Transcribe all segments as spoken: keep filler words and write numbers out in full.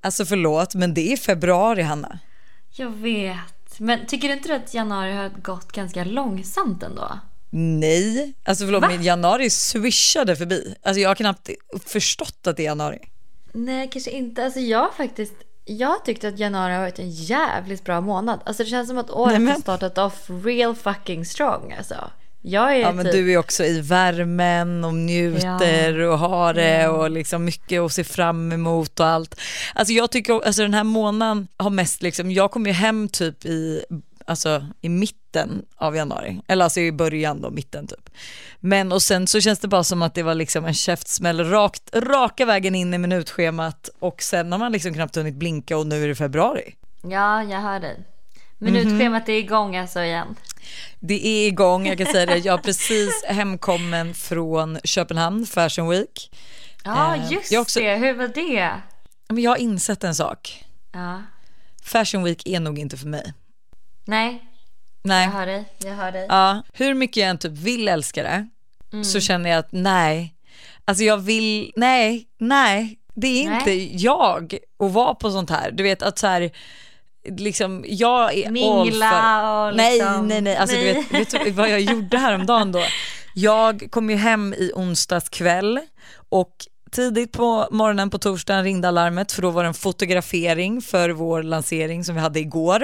Alltså förlåt, men det är februari, Hanna. Jag vet. Men tycker du inte att januari har gått ganska långsamt ändå? Nej, alltså förlåt, Va? men januari swishade förbi. Alltså jag har knappt förstått att det är januari. Nej, kanske inte. Alltså jag faktiskt Jag tyckte att januari har varit en jävligt bra månad. Alltså det känns som att året Nej, men... har startat off real fucking strong. Alltså jag är Ja, men typ... du är också i värmen och njuter ja. och har det ja. och liksom mycket att se fram emot och allt. Alltså jag tycker, alltså den här månaden har mest liksom, jag kom ju hem typ i alltså i mitten av januari, eller alltså i början då, mitten typ. Men och sen så känns det bara som att det var liksom en käftsmäll rakt, raka vägen in i minutschemat, och sen har man liksom knappt hunnit blinka och nu är det februari. Ja, jag hör dig. Minutschemat mm-hmm. är igång alltså igen. Det är igång, jag kan säga det. Jag är precis hemkommen från Köpenhamn Fashion Week. Ja, just jag också, det. Hur var det? Men jag har insett en sak. Ja. Fashion Week är nog inte för mig. Nej. Nej. Jag hör dig, jag hör dig. Ja, hur mycket jag än typ vill älska det mm. så känner jag att nej. Alltså jag vill, nej, nej. Det är nej. inte jag att vara på sånt här. Du vet att så här, liksom, jag är mingla för... och liksom... Nej, nej, nej. Alltså nej. Du vet, vet du vad jag gjorde häromdagen då? Jag kom ju hem i onsdags kväll och tidigt på morgonen på torsdagen ringde alarmet, för då var det en fotografering för vår lansering som vi hade igår.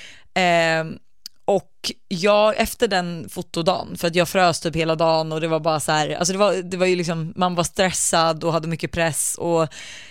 Eh, och jag efter den fotodagen, för att jag frös typ hela dagen och det var bara så här, alltså det var, det var ju liksom, man var stressad och hade mycket press och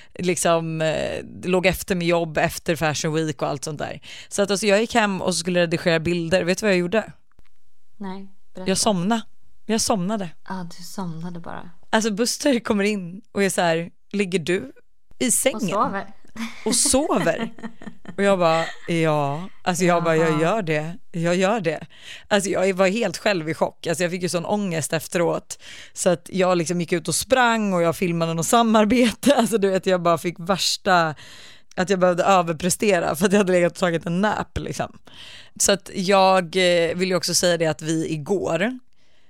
liksom eh, låg efter med jobb efter Fashion Week och allt sånt där. Så att alltså, jag gick hem och skulle redigera bilder. Vet du vad jag gjorde? Nej, berätta. Jag somnade. Jag somnade. Ja, ah, du somnade bara. Alltså Buster kommer in och är så här, ligger du i sängen? Och sover. Och sover. Och jag bara, ja. Alltså jag bara, jag gör det. Jag gör det. Alltså jag var helt själv i chock. Alltså jag fick ju sån ångest efteråt. Så att jag liksom gick ut och sprang och jag filmade något samarbete. Alltså du vet, jag bara fick värsta... Att jag behövde överprestera för att jag hade legat och tagit en nap liksom. Så att jag vill ju också säga det att vi igår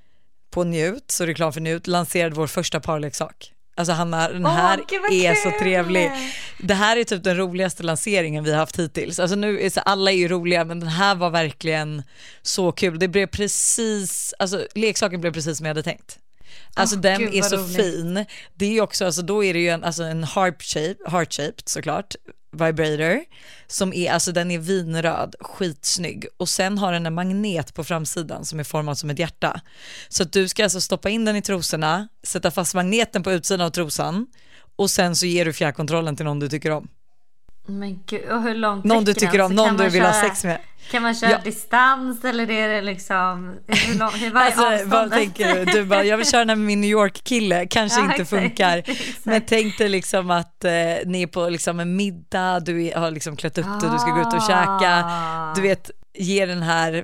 på Njut, så reklam för Njut, lanserade vår första parleksak. Alltså Hanna, den här oh, är så trevlig. Det här är typ den roligaste lanseringen vi har haft hittills. Alltså nu är så, alla är ju roliga, men den här var verkligen så kul. Det blev precis, alltså leksaken blev precis som jag hade tänkt. Alltså oh, den Gud, är så roligt. Fin. Det är ju också, alltså då är det ju en, alltså en heart shape, heart shaped såklart, vibrator, som är, alltså den är vinröd, skitsnygg, och sen har den en magnet på framsidan som är formad som ett hjärta. Så att du ska alltså stoppa in den i trosorna, sätta fast magneten på utsidan av trosan, och sen så ger du fjärrkontrollen till någon du tycker om. Men gud, och hur långt någon du tycker om, någon du vill köra, ha sex med. Kan man köra ja. distans eller är det liksom hur långt, hur var alltså, vad tänker du? Du bara, jag vill köra med min New York-kille, kanske ja, inte exakt, funkar. Exakt. Men tänk dig liksom att eh, ni är på liksom en middag, du har liksom klätt upp ah. dig, du ska gå ut och käka. Du vet, ge den här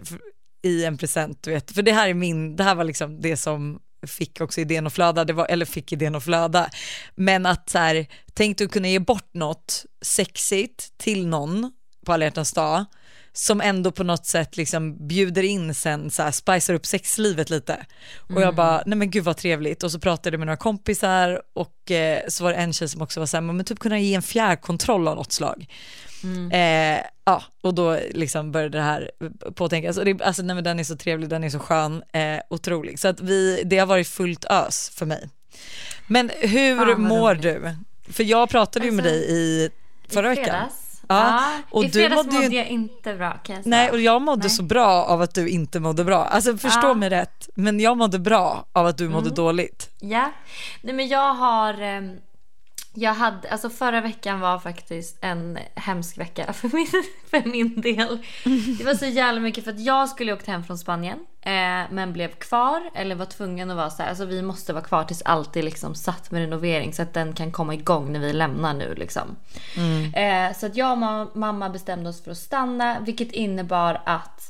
i en present, du vet. För det här är min, det här var liksom det som fick också idén att flöda, det var, eller fick idén att flöda. Men att så här, tänk du kunna ge bort något sexigt till någon på alla hjärtans dag, som ändå på något sätt liksom bjuder in sen, så här, spicar upp sexlivet lite. Mm. Och jag bara, nej men gud vad trevligt. Och så pratade jag med några kompisar och eh, så var det en tjej som också var så här, men typ kunna ge en fjärrkontroll av något slag. Mm. Eh, ja, och då liksom började det här påtänkas. Och det, alltså, nej, men den är så trevlig, den är så skön, eh, otrolig. Så att vi, det har varit fullt ös för mig. Men hur ah, mår du? För jag pratade alltså, ju med dig i förra i veckan. Ja, och i fredags du mådde, mådde jag inte bra, kan jag säga. Nej, och jag mådde nej. så bra av att du inte mådde bra. Alltså förstå ja. mig rätt, men jag mådde bra av att du mådde mm. dåligt. Ja, nej men jag har jag hade, alltså förra veckan var faktiskt en hemsk vecka för min, för min del. Det var så jävla mycket för att jag skulle åka hem från Spanien eh, men blev kvar, eller var tvungen att vara så här, alltså vi måste vara kvar tills allt är liksom satt med renovering så att den kan komma igång när vi lämnar nu liksom. Mm. Eh, så att jag och mamma bestämde oss för att stanna, vilket innebar att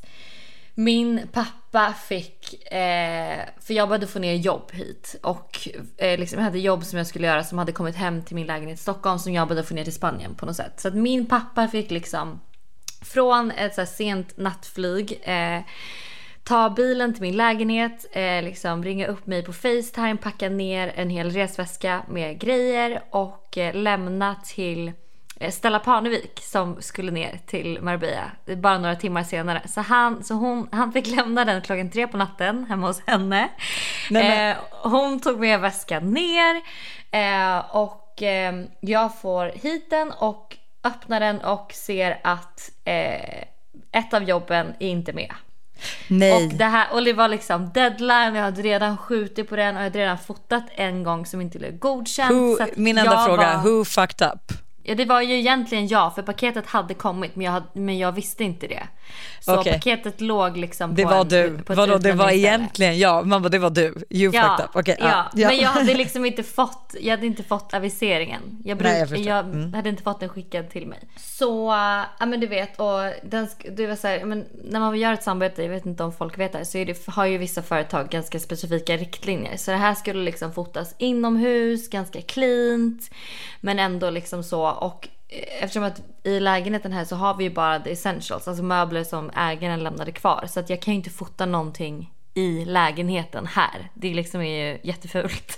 min pappa fick, eh, för jag började få ner jobb hit och eh, liksom, jag hade jobb som jag skulle göra som hade kommit hem till min lägenhet i Stockholm som jag började få ner till Spanien på något sätt. Så att min pappa fick liksom från ett så här sent nattflyg eh, ta bilen till min lägenhet, eh, liksom ringa upp mig på FaceTime, packa ner en hel resväska med grejer och eh, lämna till Stella Parnevik som skulle ner till Marbella bara några timmar senare. Så han, så hon, han fick lämna den klockan tre på natten hemma hos henne. Nej, eh, hon tog med väskan ner eh, och eh, jag får hit den och öppnar den och ser att eh, ett av jobben är inte med. Nej. Och det här, och det var liksom deadline. Jag hade redan skjutit på den och jag hade redan fotat en gång som inte blev godkänt. Who, så att min enda fråga, var, who fucked up? Ja, det var ju egentligen jag, för paketet hade kommit, men jag, hade, men jag visste inte det. Så okay. Paketet låg liksom det på var en, du. på Vadå, det var egentligen jag. Man bara, det var du. You ja, fucked up. Okay, ja. ah, ja, men jag hade liksom inte fått, jag hade inte fått aviseringen. Jag, bruk, Nej, jag, jag mm. hade inte fått den skickad till mig. Så, ja men du vet, och den, det var så här, men när man gör ett samarbete, jag vet inte om folk vet det, så är det, har ju vissa företag ganska specifika riktlinjer. Så det här skulle liksom fotas inomhus, ganska cleant, men ändå liksom så. Och eftersom att i lägenheten här så har vi ju bara the essentials, alltså möbler som ägaren lämnade kvar, så att jag kan ju inte fota någonting i lägenheten här. Det liksom är ju jättefult.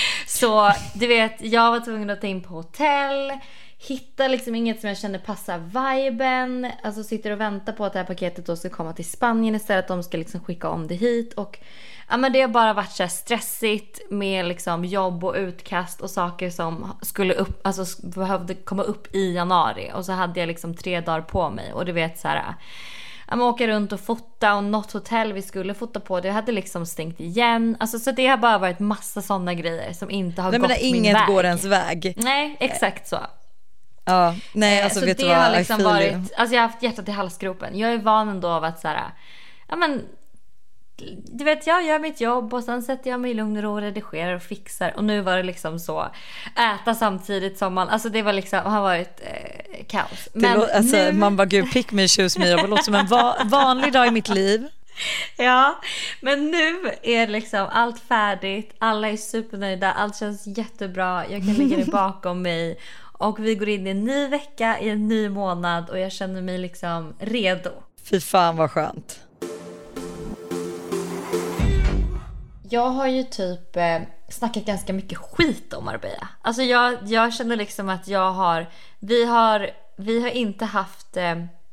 Så du vet, jag var tvungen att ta in på hotell, hitta liksom inget som jag kände passar viben, alltså sitter och väntar på att det här paketet då ska komma till Spanien istället, att de ska liksom skicka om det hit. Och ja, men det har bara varit så här stressigt med liksom jobb och utkast och saker som skulle upp, alltså behövde komma upp i januari, och så hade jag liksom tre dagar på mig, och du vet så här, jag åka runt och fota, och något hotell vi skulle fota på, det hade liksom stängt igen, alltså så det har bara varit massa sådana grejer som inte har nej, gått min inget väg. Går ens väg. Nej, exakt så. Ja, nej, alltså så vet det du vad, har liksom varit, alltså jag har haft hjärtat i halsgropen. Jag är van ändå av att så här, ja men du vet, jag gör mitt jobb och sen sätter jag mig i lugn och ro och redigerar och fixar, och nu var det liksom så, äta samtidigt som man, alltså det var liksom, har varit eh, kaos. Men lå- alltså, nu... man bara, gud, pick me, choose me, jag låter som en va- vanlig dag i mitt liv. Ja, men nu är liksom allt färdigt, alla är supernöjda, allt känns jättebra, jag kan lägga det bakom mig, och vi går in i en ny vecka, i en ny månad, och jag känner mig liksom redo. Fy fan vad skönt. Jag har ju typ eh, snackat ganska mycket skit om Marbella. Alltså jag, jag känner liksom att jag har vi har, vi har inte haft eh,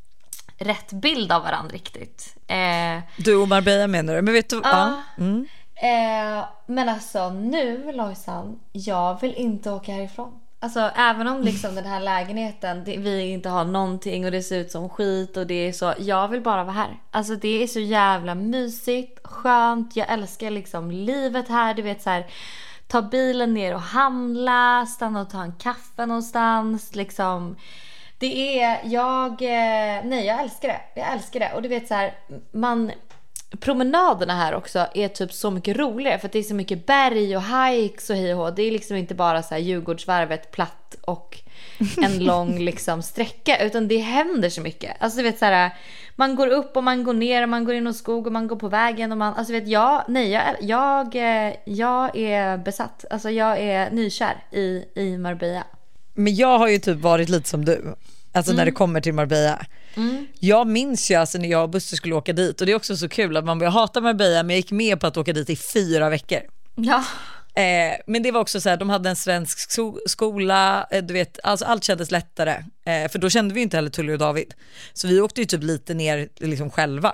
rätt bild av varandra riktigt. Eh, du och Marbella menar du? Men vet du, uh, ja. Mm. eh, men alltså nu, Lojsan, jag vill inte åka härifrån. Alltså även om liksom den här lägenheten, det, vi inte har någonting och det ser ut som skit och det är så, jag vill bara vara här. Alltså det är så jävla mysigt, skönt, jag älskar liksom livet här, du vet så här, ta bilen ner och handla, stanna och ta en kaffe någonstans liksom. Det är, jag, nej jag älskar det, jag älskar det. Och du vet så här, man, promenaderna här också är typ så mycket roligare, för att det är så mycket berg och hikes och hej och hå. Det är liksom inte bara så här Djurgårdsvarvet platt och en lång liksom sträcka, utan det händer så mycket. Alltså du vet så här, man går upp och man går ner och man går in i skog och man går på vägen och man, alltså vet jag, nej jag, jag, jag är besatt. Alltså jag är nykär i, i Marbella. Men jag har ju typ varit lite som du. Alltså mm. när det kommer till Marbella. Mm. Jag minns ju alltså när jag och Buster skulle åka dit. Och det är också så kul att man börjar hata Marbella, men jag gick med på att åka dit i fyra veckor. Ja. Eh, men det var också så här, de hade en svensk sko- skola, eh, du vet, alltså allt kändes lättare. Eh, för då kände vi inte heller Tully och David. Så vi åkte ju typ lite ner liksom själva.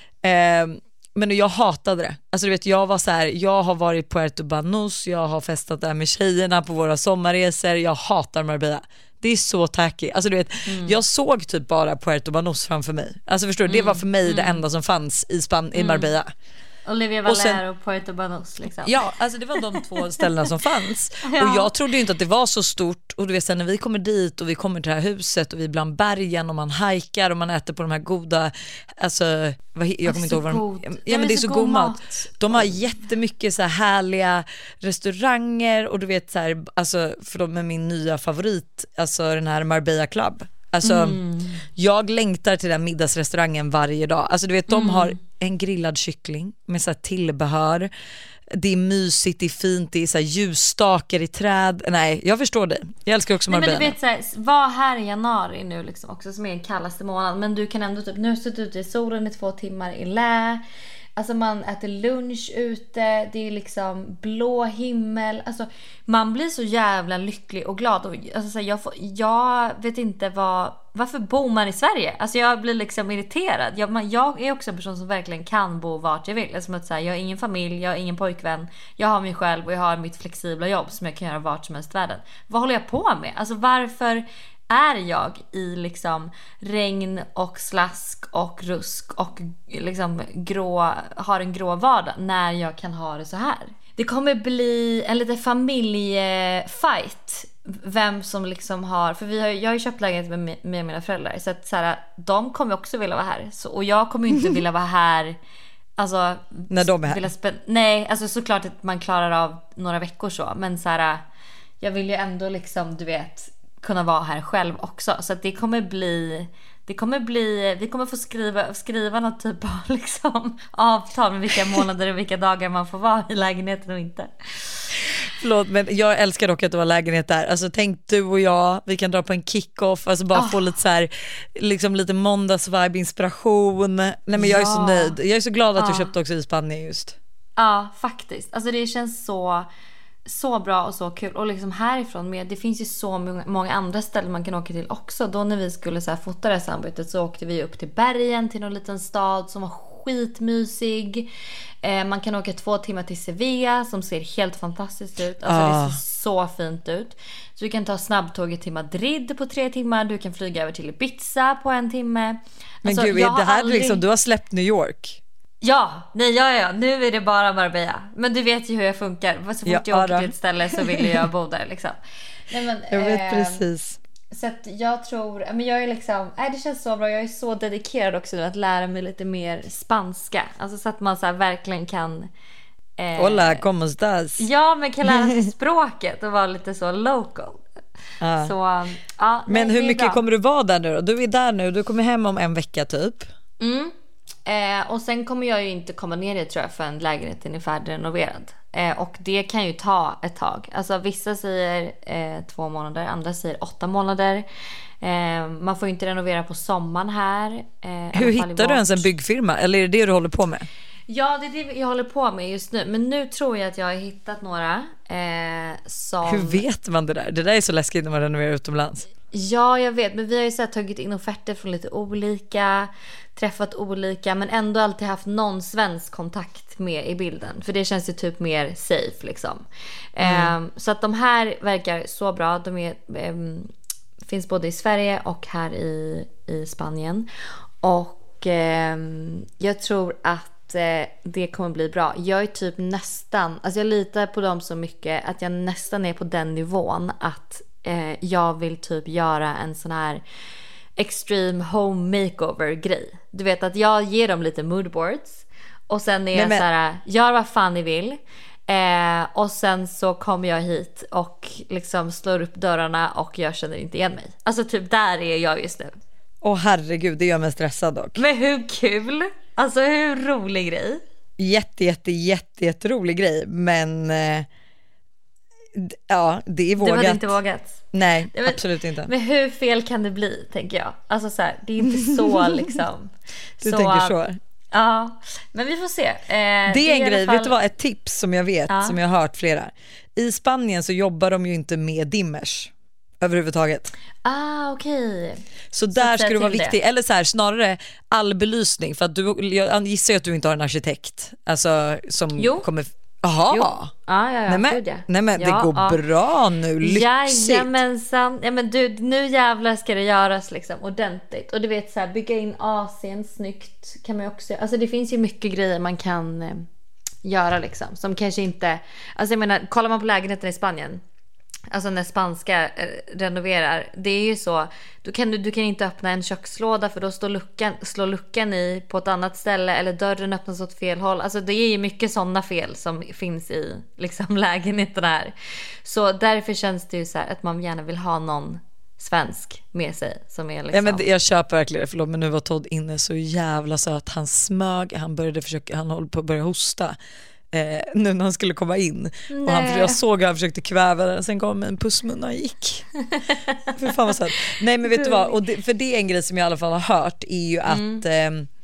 Eh, men jag hatade det. Alltså du vet, jag var så här, jag har varit på Puerto Banús, jag har festat där med tjejerna på våra sommarresor. Jag hatar Marbella. Det är så tacky. Alltså du vet, mm. jag såg typ bara Puerto Banús framför mig. Alltså förstår du, mm. det var för mig mm. det enda som fanns i Span- i Marbella. Mm. Olivia Valero och, och Puerto Banús liksom. Ja, alltså det var de två ställena som fanns. Ja. Och jag trodde ju inte att det var så stort. Och du vet sen när vi kommer dit och vi kommer till det här huset och vi är bland bergen och man hajkar och man äter på de här goda, alltså vad, jag kommer inte ihåg vad de, ja, men det är, det är så, så god mat. mat. De har jättemycket så här härliga restauranger och du vet så här, alltså för de är min nya favorit, alltså den här Marbella Club. Alltså mm. jag längtar till den middagsrestaurangen varje dag. Alltså du vet, de mm. har en grillad kyckling med så här tillbehör. Det är mysigt, det är fint, det är så här ljusstakar i träd. Nej, jag förstår dig. Jag älskar också Marbella. Nej, men du vet så här, var här i januari nu liksom också, som är den kallaste månaden, men du kan ändå typ, nu har du suttit ute i solen i två timmar i lä. Alltså man äter lunch ute, det är liksom blå himmel. Alltså man blir så jävla lycklig och glad. Och, alltså, så här, jag, får, jag vet inte vad, varför bor man i Sverige? Alltså jag blir liksom irriterad. Jag, man, jag är också en person som verkligen kan bo vart jag vill. Alltså, att, så här, jag har ingen familj, jag har ingen pojkvän. Jag har mig själv och jag har mitt flexibla jobb som jag kan göra vart som helst i världen. Vad håller jag på med? Alltså varför är jag i liksom regn och slask och rusk och liksom grå, har en grå vardag när jag kan ha det så här? Det kommer bli en lite familjefight vem som liksom har, för vi har, jag har ju köpt lägenhet med, med mina föräldrar, så att så här, de kommer också vilja vara här, så, och jag kommer inte vilja vara här alltså, när de är här. Spä- nej, alltså såklart att man klarar av några veckor så, men så här, jag vill ju ändå liksom, du vet, kunna vara här själv också. Så att det kommer bli det kommer bli vi kommer få skriva skriva något typ av liksom avtal med vilka månader och vilka dagar man får vara i lägenheten och inte. Förlåt, men jag älskar dock att du har lägenhet där. Alltså tänk du och jag, vi kan dra på en kick-off, alltså bara oh. få lite så här, liksom lite måndagsvibe, inspiration. Nej men jag ja. är så nöjd. Jag är så glad att ja. du köpte också i Spanien just. Ja, faktiskt. Alltså det känns så så bra och så kul. Och liksom härifrån med, det finns ju så många, många andra ställen man kan åka till också. Då när vi skulle så här fota det här samarbetet så åkte vi upp till bergen, till någon liten stad som var skitmysig. Eh, man kan åka två timmar till Sevilla som ser helt fantastiskt ut. Alltså ah. det ser så fint ut. Så du kan ta snabbtåget till Madrid på tre timmar. Du kan flyga över till Ibiza på en timme. Men alltså, gud, det här aldrig... liksom, du har släppt New York. Ja, nej, ja, ja, nu är det bara Marbella. Men du vet ju hur jag funkar. Så fort ja, jag åker till ett ställe så vill jag bo där liksom. Nej, men, jag vet eh, precis. Så att jag tror, men jag är liksom, nej, det känns så bra. Jag är så dedikerad också att lära mig lite mer spanska. Alltså så att man så här verkligen kan eh, Hola, ¿cómo estás? Ja, men kan lära sig språket och vara lite så local. Ah. Så, ja, men nej, hur mycket bra. Kommer du vara där nu då? Du är där nu, du kommer hem om en vecka typ. Mm. Eh, och sen kommer jag ju inte komma ner i, tror jag, för en lägenheten är färdigrenoverad. Eh, och det kan ju ta ett tag. Alltså vissa säger eh, två månader, andra säger åtta månader. Eh, man får ju inte renovera på sommaren här. Eh, Hur hittar du ens en byggfirma? Eller är det det du håller på med? Ja, det är det jag håller på med just nu. Men nu tror jag att jag har hittat några eh, som... Hur vet man det där? Det där är så läskigt när man renoverar utomlands. Ja, jag vet. Men vi har ju så här tagit in offerter från lite olika, träffat olika, men ändå alltid haft någon svensk kontakt med i bilden. För det känns ju typ mer safe liksom. Mm. Eh, så att de här verkar så bra. De är, eh, finns både i Sverige och här i, i Spanien. Och eh, jag tror att eh, det kommer bli bra. Jag är typ nästan, alltså jag litar på dem så mycket att jag nästan är på den nivån att eh, jag vill typ göra en sån här extreme home makeover grej. Du vet att jag ger dem lite moodboards och sen är jag men... så här, gör vad fan ni vill. Eh, och sen så kommer jag hit och liksom slår upp dörrarna och jag känner inte igen mig. Alltså typ där är jag just nu. Åh herregud, det gör mig stressad dock. Men hur kul? Alltså hur rolig grej? Jätte, jätte, jätte, jätte rolig grej. Men eh, ja, det är vågat. Du hade inte vågat? Nej, men, absolut inte. Men hur fel kan det bli, tänker jag? Alltså så här, det är inte så liksom. Du så, tänker så? Ja, men vi får se. Eh, det är det en är grej, fall... vet du vad, ett tips som jag vet, ja. som jag har hört flera. I Spanien så jobbar de ju inte med dimmers överhuvudtaget. Ah, okej. Okay. Så, så där ska du vara viktig. Eller så här, snarare all belysning. För att du, jag gissar ju att du inte har en arkitekt. Alltså som jo. kommer... Jaha. Ja, ja, ja. Nej men, ja. nej, men ja, det går ja. bra nu. Lyxigt. Jajamensan. Ja, men du, nu jävlar ska det göras liksom ordentligt. Och du vet så här, bygga in A C:n snyggt kan man ju också. Alltså det finns ju mycket grejer man kan eh, göra liksom. Som kanske inte... Alltså jag menar, kollar man på lägenheten i Spanien. Alltså när spanska eh, renoverar, det är ju så, du kan, du, du kan inte öppna en kökslåda för då står luckan, slår luckan i på ett annat ställe eller dörren öppnas åt fel håll. Alltså det är ju mycket sådana fel som finns i liksom lägenheten här. Så därför känns det ju så här att man gärna vill ha någon svensk med sig som är liksom... Ja, men jag köper verkligen, förlåt, men nu var Todd inne så jävla söt. Han smög, han började försöka, han håller på att börja hosta. Eh, nu när han skulle komma in. Nej. Och han, jag såg att han försökte kväva den. Sen gav mig en pussmun och gick. För fan vad sant. Nej men vet du vad, och det, för det är en grej som jag i alla fall har hört är ju att, mm. eh,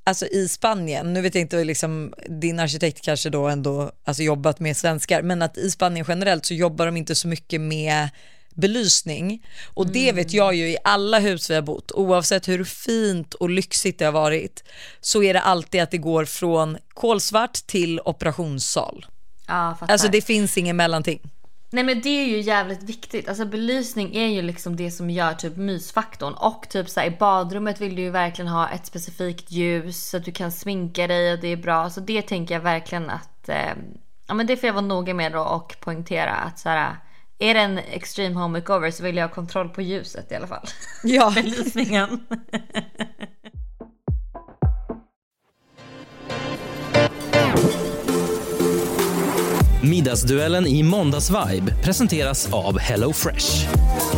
alltså i Spanien, nu vet jag inte liksom, din arkitekt kanske då ändå alltså jobbat med svenskar, men att i Spanien generellt så jobbar de inte så mycket med belysning, och det vet jag ju i alla hus vi har bott, oavsett hur fint och lyxigt det har varit, så är det alltid att det går från kolsvart till operationssal. Ja, fattar. Alltså det finns ingen mellanting. Nej, men det är ju jävligt viktigt. Alltså belysning är ju liksom det som gör typ mysfaktorn. Och typ så här, i badrummet vill du ju verkligen ha ett specifikt ljus så att du kan sminka dig och det är bra. Så det tänker jag verkligen att eh, ja, men det får jag vara noga med då och poängtera att så här, är det en extreme home makeover så vill jag ha kontroll på ljuset i alla fall. Ja. Belysningen. Middagsduellen i Måndagsvibe presenteras av Hello Fresh.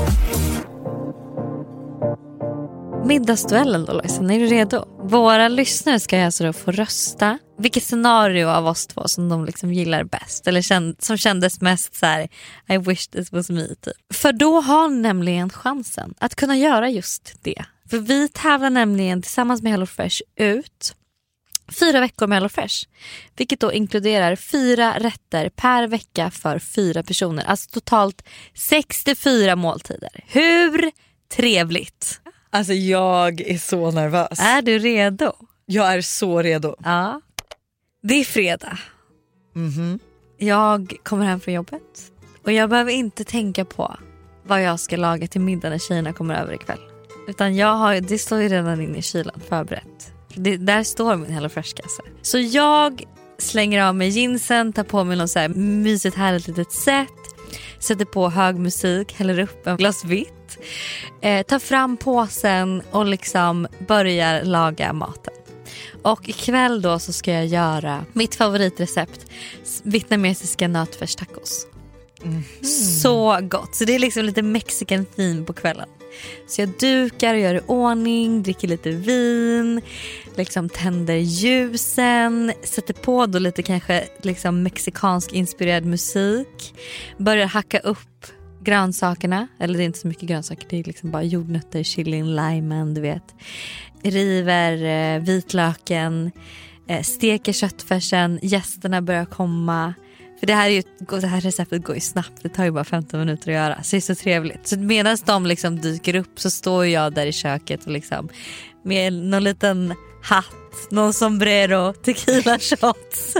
Middagsduellen då, Lojsan, är du redo? Våra lyssnare ska alltså då få rösta vilket scenario av oss två som de liksom gillar bäst, eller känd, som kändes mest så här: I wish this was me typ. För då har ni nämligen chansen att kunna göra just det. För vi tävlar nämligen tillsammans med Hello Fresh ut fyra veckor med Hello Fresh, vilket då inkluderar fyra rätter per vecka för fyra personer. Alltså totalt sextiofyra måltider. Hur trevligt? Alltså jag är så nervös. Är du redo? Jag är så redo. Ja. Det är fredag. Mhm. Jag kommer hem från jobbet och jag behöver inte tänka på vad jag ska laga till middag när tjejerna kommer över ikväll. Utan jag har, det står ju redan inne i kylen förberett. Det, där står min Hello Fresh-kasse. Så jag slänger av mig jeansen, tar på mig något så här mysigt härligt litet set, sätter på hög musik, häller upp en glas vitt, eh, tar fram påsen och liksom börjar laga maten. Och ikväll då så ska jag göra mitt favoritrecept, vietnamesiska nötfärstacos. Mm. Så gott. Så det är liksom lite mexican theme på kvällen. Så jag dukar och gör i ordning, dricker lite vin, liksom tänder ljusen, sätter på då lite kanske liksom mexikansk inspirerad musik, börjar hacka upp grönsakerna, eller det är inte så mycket grönsaker, det är liksom bara jordnötter, chilin, limen, du vet. River eh, vitlöken, eh, steker köttfärsen, gästerna börjar komma. För det här, är ju, det här receptet går ju snabbt. Det tar ju bara femton minuter att göra. Så det är så trevligt. Så medan de liksom dyker upp så står jag där i köket och liksom med någon liten hatt, någon sombrero, tequila shots.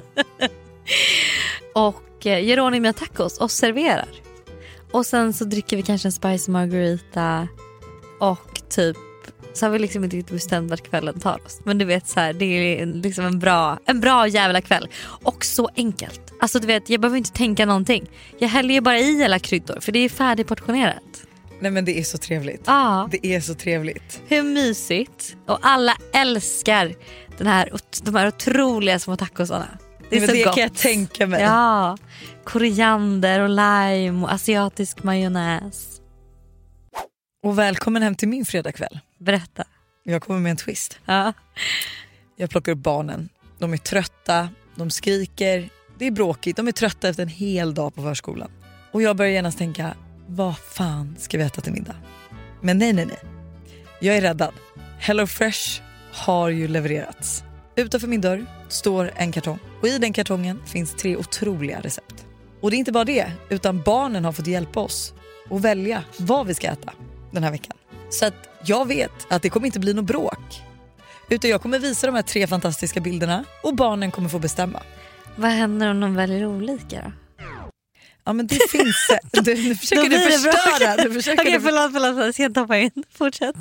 och eh, gör ordning med tacos och serverar. Och sen så dricker vi kanske en spicy margarita och typ så har vi liksom inte riktigt bestämt vart kvällen tar oss. Men du vet så här, det är liksom en bra, en bra jävla kväll. Och så enkelt. Alltså du vet, jag behöver inte tänka någonting. Jag häller ju bara i alla kryddor för det är färdigportionerat. Nej men det är så trevligt. Ja. Det är så trevligt. Hur mysigt. Och alla älskar den här, de här otroliga små tacosarna. Det är Nej, så det gott. kan jag tänka mig. Ja. Koriander och lime och asiatisk majonnäs. Och välkommen hem till min fredagkväll. Berätta. Jag kommer med en twist. Ja. Jag plockar upp barnen. De är trötta, de skriker. Det är bråkigt, de är trötta efter en hel dag på förskolan. Och jag börjar genast tänka, vad fan ska vi äta till middag? Men nej, nej, nej. Jag är räddad. Hello Fresh har ju levererats. Utanför min dörr står en kartong. Och i den kartongen finns tre otroliga recept. Och det är inte bara det, utan barnen har fått hjälpa oss att välja vad vi ska äta den här veckan. Så att jag vet att det kommer inte bli något bråk. Utan jag kommer visa de här tre fantastiska bilderna och barnen kommer få bestämma. Vad händer om de väljer olika då? Ja men det finns... Du, nu försöker du förstöra. Du försöker Okej, du... förlåt, förlåt. Jag ska ta på in. Fortsätt.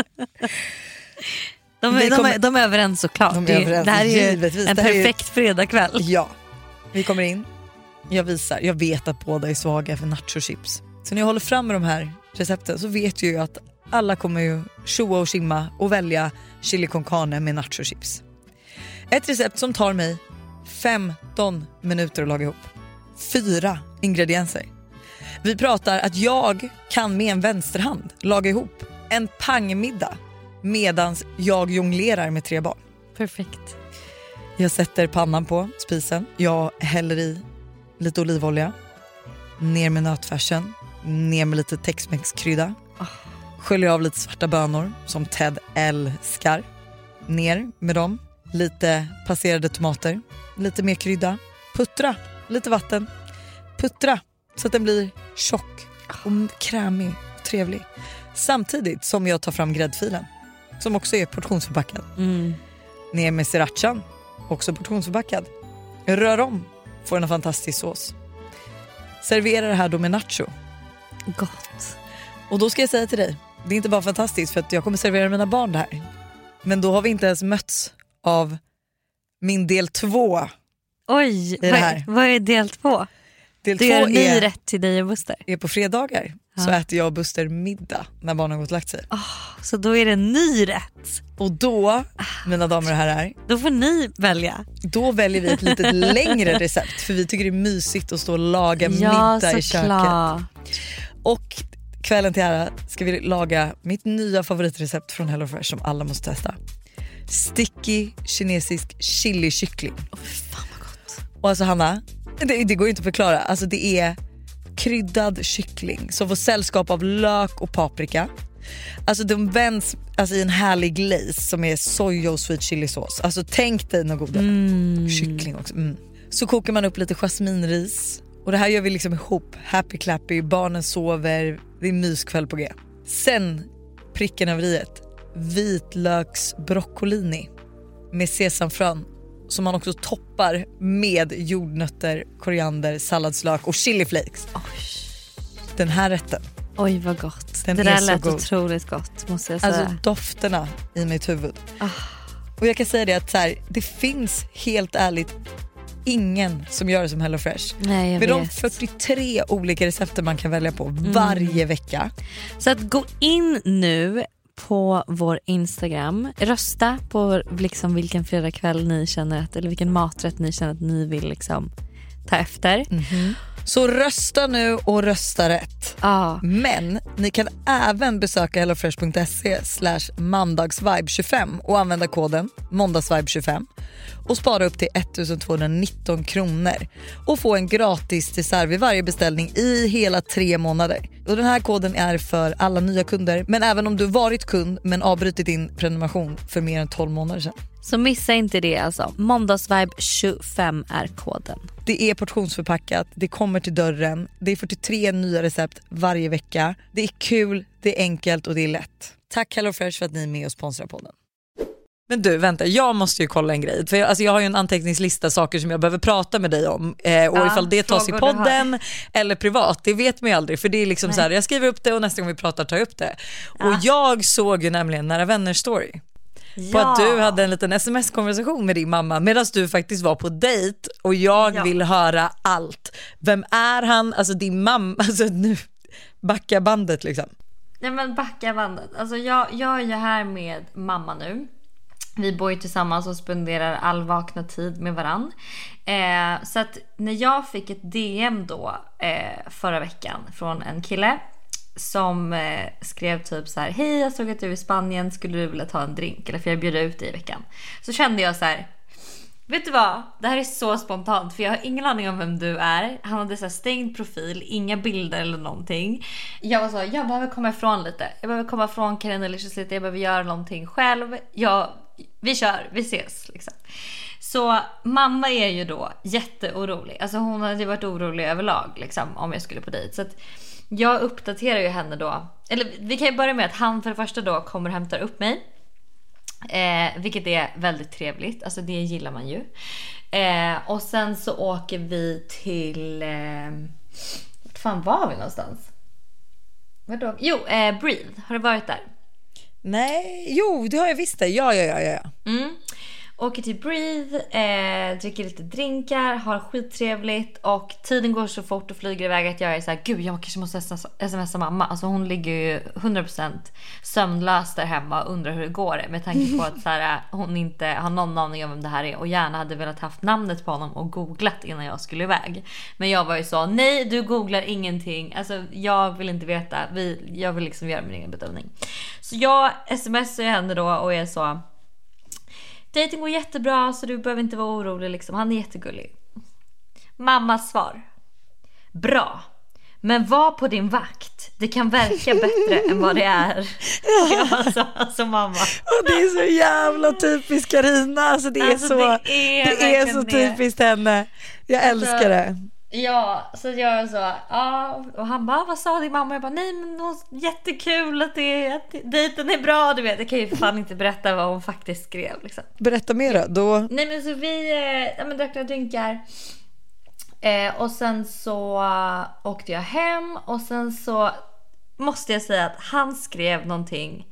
De är, Vi kommer- de, är, de är överens såklart. De är Det, överens, det här är ju givetvis. en Det här är ju- perfekt fredagkväll. Ja, vi kommer in. Jag visar. Jag vet att båda är svaga för nachochips. Så när jag håller fram med de här recepten så vet jag ju att alla kommer ju tjoa och simma och välja chili con carne med nachochips. Ett recept som tar mig femton minuter att laga ihop. Fyra ingredienser. Vi pratar att jag kan med en vänsterhand laga ihop en pangmiddag medans jag jonglerar med tre barn. Perfekt. Jag sätter pannan på spisen. Jag häller i lite olivolja. Ner med nötfärsen. Ner med lite Tex-Mex-krydda. Sköljer av lite svarta bönor som Ted älskar. Ner med dem. lite passerade tomater, lite mer krydda, puttra, lite vatten, puttra så att den blir tjock och krämig och trevlig. Samtidigt som jag tar fram gräddfilen som också är portionsförpackad. Mm. Ner med srirachan, också portionsförpackad. Rör om, får en fantastisk sås. Servera det här då med nacho. Gott. Och då ska jag säga till dig, det är inte bara fantastiskt för att jag kommer servera mina barn det här. Men då har vi inte ens mötts av min del två. Oj, det här. Vad, vad är del två? Del Du två gör ny är, rätt till dig och Buster. är på fredagar. Ja. Så äter jag och Buster middag när barnen har gått och lagt sig. Oh, så då är det en ny rätt. Och då, mina damer och herrar, Då får ni välja. då väljer vi ett lite längre recept. För vi tycker det är mysigt att stå och laga Ja, middag i köket. klart. Och kvällen till ära ska vi laga mitt nya favoritrecept från HelloFresh som alla måste testa. Sticky kinesisk chili-kyckling. Oh, fan vad gott. Och alltså Hanna, det, det går ju inte att förklara. Alltså det är kryddad kyckling som får sällskap av lök och paprika. Alltså de vänds alltså, i en härlig glaze som är soja och sweet chilisås. Alltså tänk dig något godare. Mm. Kyckling också. Mm. Så kokar man upp lite jasminris. Och det här gör vi liksom ihop. Happy clappy, barnen sover. Det är myskväll på G. Sen pricken över i ett vitlöks broccolini med sesamfrön som man också toppar med jordnötter, koriander, salladslök och chiliflakes. Oj. Den här rätten. Oj vad gott. Den det är där så lät god. Otroligt gott måste jag säga. Alltså dofterna i mitt huvud. Ah. Och jag kan säga det att så här, det finns helt ärligt ingen som gör det som HelloFresh. Nej, jag Med de vet. fyrtiotre olika recepten man kan välja på varje vecka. Så att gå in nu på vår Instagram, rösta på liksom vilken fredagkväll ni känner att, eller vilken maträtt ni känner att ni vill liksom ta efter. Mm-hmm. Så rösta nu och rösta rätt. Ja. Men ni kan även besöka hellofresh punkt se slash mandagsvibe tjugofem och använda koden måndagsvibe tjugofem och spara upp till ettusentvåhundranitton kronor och få en gratis dessert vid varje beställning i hela tre månader. Och den här koden är för alla nya kunder, men även om du varit kund men avbrutit din prenumeration för mer än tolv månader sedan. Så missa inte det alltså. Måndagsvibe tjugofem är koden. Det är portionsförpackat, det kommer till dörren, det är fyrtiotre nya recept varje vecka. Det är kul, det är enkelt och det är lätt. Tack HelloFresh för att ni är med och sponsrar podden. Men du, vänta, jag måste ju kolla en grej. För jag, alltså jag har ju en anteckningslista saker som jag behöver prata med dig om. Eh, och Ja, ifall det tas i frågor du podden eller privat, det vet man ju aldrig. För det är liksom Nej. så här, jag skriver upp det och nästa gång vi pratar tar jag upp det. Och Ja. jag såg ju nämligen Nära Vänner story. På att du hade en liten sms-konversation med din mamma medan du faktiskt var på dejt och jag Ja. vill höra allt. Vem är han? Alltså din mamma, alltså nu backa bandet liksom. Nej men backa bandet. Alltså jag, jag är ju här med mamma nu. Vi bor ju tillsammans och spenderar all vakna tid med varann. Eh, så att när jag fick ett D M då eh, förra veckan från en kille som eh, skrev typ så här: hej, jag såg att du är i Spanien, skulle du vilja ta en drink? Eller för jag bjöd ut dig i veckan. Så kände jag så här: vet du vad? Det här är så spontant för jag har ingen aning om vem du är. Han hade så här stängd profil, inga bilder eller någonting. Jag var så, jag behöver komma ifrån lite. Jag behöver komma ifrån Karen Delicious lite. Jag behöver göra någonting själv. Jag, vi kör, vi ses liksom. Så mamma är ju då jätteorolig. Alltså hon hade ju varit orolig överlag liksom, om jag skulle på dejt. Så att jag uppdaterar ju henne då. Eller vi kan ju börja med att han för det första då kommer och hämtar upp mig. Eh, vilket är väldigt trevligt. Alltså det gillar man ju. eh, Och sen så åker vi till eh, vart fan var vi någonstans? Vadå? Jo, eh, Breathe. Har du varit där? Nej, jo det har jag visst det. Ja, ja, ja, ja. Mm. Åker till Breathe, eh, dricker lite drinkar, har skittrevligt och tiden går så fort och flyger iväg att jag är så här: gud, jag kanske måste smsa mamma. Alltså hon ligger ju hundra procent sömnlös där hemma och undrar hur det går med tanke på att så här, hon inte har någon aning om vem det här är och gärna hade velat haft namnet på honom och googlat innan jag skulle iväg. Men jag var ju så: nej, du googlar ingenting. Alltså jag vill inte veta. Vi, jag vill liksom göra min egen bedömning. Så jag smsar henne då och är så: dejten går jättebra så du behöver inte vara orolig liksom. Han är jättegullig. Mammas svar: bra. men var på din vakt. Det kan verka bättre än vad det är. Och jag var så, alltså mamma. Och det är så jävla typiskt Carina. Alltså det är Alltså, så, det är det är så det. typiskt henne. Jag älskar Alltså, det. Ja, så jag så, ja, och han bara, vad sa din mamma? Jag bara, nej men hon, jättekul att, det, att dejten är bra, du vet. Jag kan ju fan inte berätta vad hon faktiskt skrev liksom. Berätta mer då. Nej men så vi, eh, ja men drack några drinkar. Eh, och sen så uh, åkte jag hem. Och sen så måste jag säga att han skrev någonting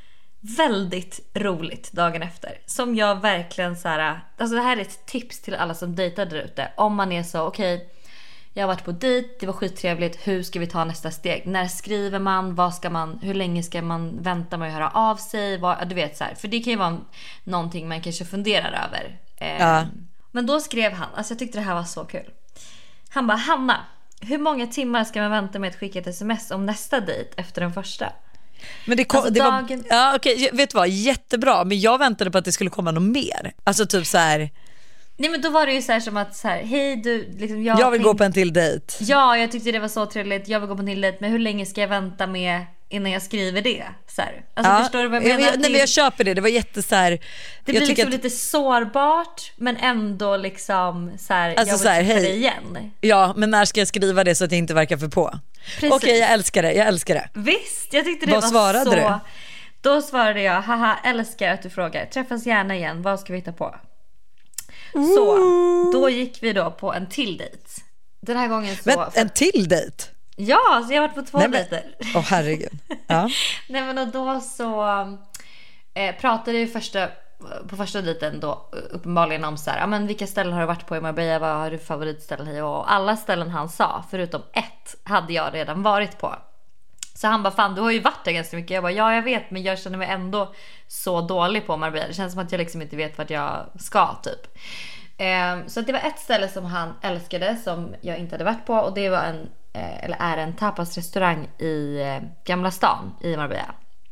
väldigt roligt dagen efter. Som jag verkligen så här, alltså det här är ett tips till alla som dejtar där ute. Om man är så, okej, okay, jag har varit på dejt, det var skittrevligt, hur ska vi ta nästa steg? När skriver man? Vad ska man, hur länge ska man vänta med att höra av sig? Vad, du vet så här, för det kan ju vara någonting man kanske funderar över. Eh, ja. Men då skrev han, alltså jag tyckte det här var så kul. Han bara, Hanna, hur många timmar ska man vänta med att skicka ett sms om nästa dejt efter den första? Men det kom, alltså det dagen... var, ja, okej, vet du vad, jättebra. Men jag väntade på att det skulle komma något mer. Alltså typ så här. Nej men då var det ju så här som att så här, hej du liksom, jag, jag vill tänk... gå på en till dejt. Ja, jag tyckte det var så trevligt. Jag vill gå på en till dejt, men hur länge ska jag vänta med innan jag skriver det? Så här. Alltså ja. förstår du vad jag menar? Jag, nej men jag köper det. Det var jätte så här. Det jag blir liksom att... lite sårbart, men ändå liksom så här, alltså, jag vill så här, hej. det igen. Ja, men när ska jag skriva det så att det inte verkar för på? Okej, okay, jag älskar det. Jag älskar det. Visst, jag tyckte det vad var svarade så. Du? Då svarade jag, haha, älskar att du frågar. Träffas gärna igen. Vad ska vi hitta på? Ooh. Så, då gick vi då på en till dejt. Den här gången så... Men en till dejt? Ja, så jag har varit på två Nej, dejter. Åh oh, herregud. Ja. Nej men och då så eh, pratade vi första, på första dejten då uppenbarligen om så här, ja men vilka ställen har du varit på i Marbella, vad har du favoritställen i? Och alla ställen han sa, förutom ett, hade jag redan varit på. Så han bara, fan du har ju varit där ganska mycket. Jag bara, ja jag vet, men jag känner mig ändå så dålig på Marbella. Det känns som att jag liksom inte vet vart jag ska typ. eh, Så det var ett ställe som han älskade, som jag inte hade varit på. Och det var en, eh, eller är en tapasrestaurang i eh, Gamla stan i Marbella.